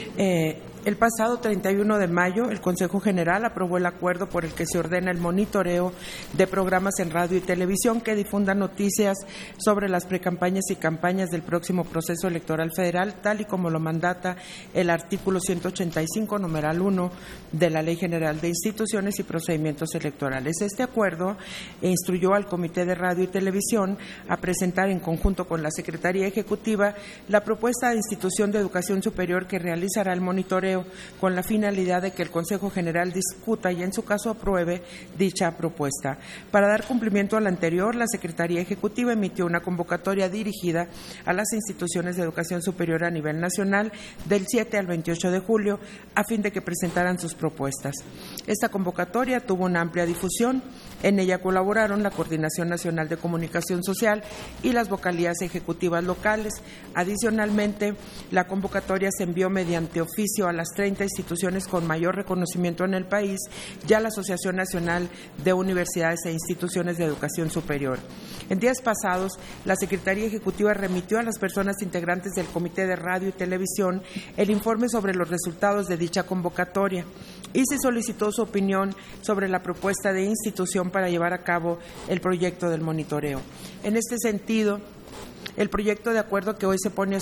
El pasado 31 de mayo, el Consejo General aprobó el acuerdo por el que se ordena el monitoreo de programas en radio y televisión que difundan noticias sobre las precampañas y campañas del próximo proceso electoral federal, tal y como lo mandata el artículo 185, numeral 1 de la Ley General de Instituciones y Procedimientos Electorales. Este acuerdo instruyó al Comité de Radio y Televisión a presentar en conjunto con la Secretaría Ejecutiva la propuesta de institución de educación superior que realizará el monitoreo con la finalidad de que el Consejo General discuta y en su caso apruebe dicha propuesta. Para dar cumplimiento al anterior, la Secretaría Ejecutiva emitió una convocatoria dirigida a las instituciones de educación superior a nivel nacional del 7 al 28 de julio a fin de que presentaran sus propuestas. Esta convocatoria tuvo una amplia difusión. En ella colaboraron la Coordinación Nacional de Comunicación Social y las vocalías ejecutivas locales. Adicionalmente, la convocatoria se envió mediante oficio a las 30 instituciones con mayor reconocimiento en el país y a la Asociación Nacional de Universidades e Instituciones de Educación Superior. En días pasados, la Secretaría Ejecutiva remitió a las personas integrantes del Comité de Radio y Televisión el informe sobre los resultados de dicha convocatoria y se solicitó su opinión sobre la propuesta de institución para llevar a cabo el proyecto del monitoreo. En este sentido, el proyecto de acuerdo que hoy se pone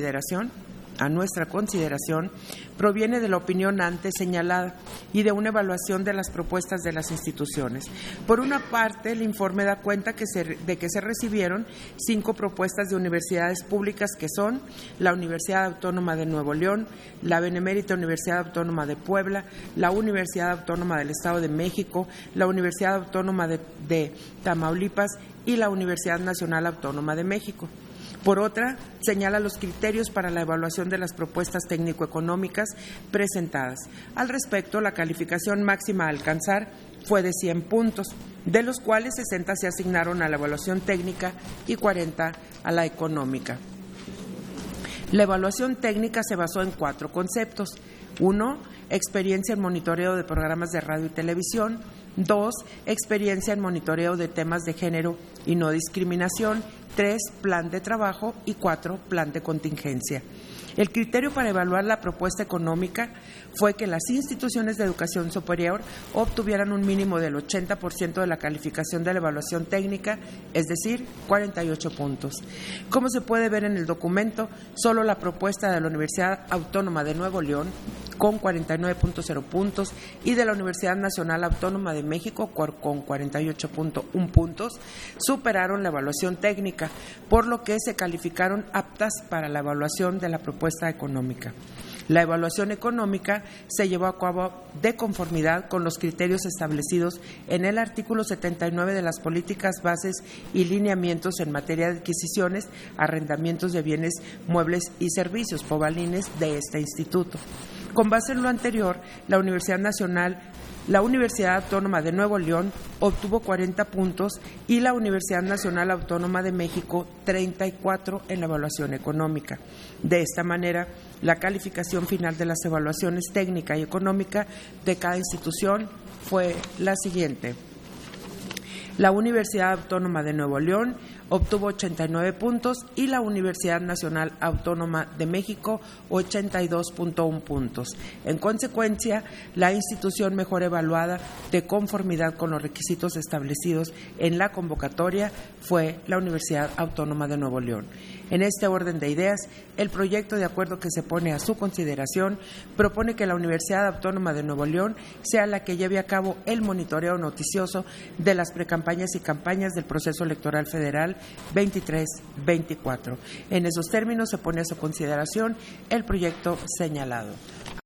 a nuestra consideración, proviene de la opinión antes señalada y de una evaluación de las propuestas de las instituciones. Por una parte, el informe da cuenta de que se recibieron 5 propuestas de universidades públicas que son la Universidad Autónoma de Nuevo León, la Benemérita Universidad Autónoma de Puebla, la Universidad Autónoma del Estado de México, la Universidad Autónoma de Tamaulipas y la Universidad Nacional Autónoma de México. Por otra, señala los criterios para la evaluación de las propuestas técnico-económicas presentadas. Al respecto, la calificación máxima a alcanzar fue de 100 puntos, de los cuales 60 se asignaron a la evaluación técnica y 40 a la económica. La evaluación técnica se basó en 4 conceptos. 1. Experiencia en monitoreo de programas de radio y televisión. 2. Experiencia en monitoreo de temas de género y no discriminación. 3. Plan de trabajo. Y 4. Plan de contingencia. El criterio para evaluar la propuesta económica fue que las instituciones de educación superior obtuvieran un mínimo del 80% de la calificación de la evaluación técnica, es decir, 48 puntos. Como se puede ver en el documento, solo la propuesta de la Universidad Autónoma de Nuevo León, con 49.0 puntos, y de la Universidad Nacional Autónoma de México, con 48.1 puntos, superaron la evaluación técnica, por lo que se calificaron aptas para la evaluación de la propuesta económica. La evaluación económica se llevó a cabo de conformidad con los criterios establecidos en el artículo 79 de las políticas, bases y lineamientos en materia de adquisiciones, arrendamientos de bienes, muebles y servicios, POBALINES, de este instituto. Con base en lo anterior, la Universidad Autónoma de Nuevo León obtuvo 40 puntos y la Universidad Nacional Autónoma de México 34 en la evaluación económica. De esta manera, la calificación final de las evaluaciones técnica y económica de cada institución fue la siguiente. La Universidad Autónoma de Nuevo León obtuvo 89 puntos y la Universidad Nacional Autónoma de México 82.1 puntos. En consecuencia, la institución mejor evaluada de conformidad con los requisitos establecidos en la convocatoria fue la Universidad Autónoma de Nuevo León. En este orden de ideas, el proyecto de acuerdo que se pone a su consideración propone que la Universidad Autónoma de Nuevo León sea la que lleve a cabo el monitoreo noticioso de las precampañas y campañas del proceso electoral federal 23-24. En esos términos se pone a su consideración el proyecto señalado.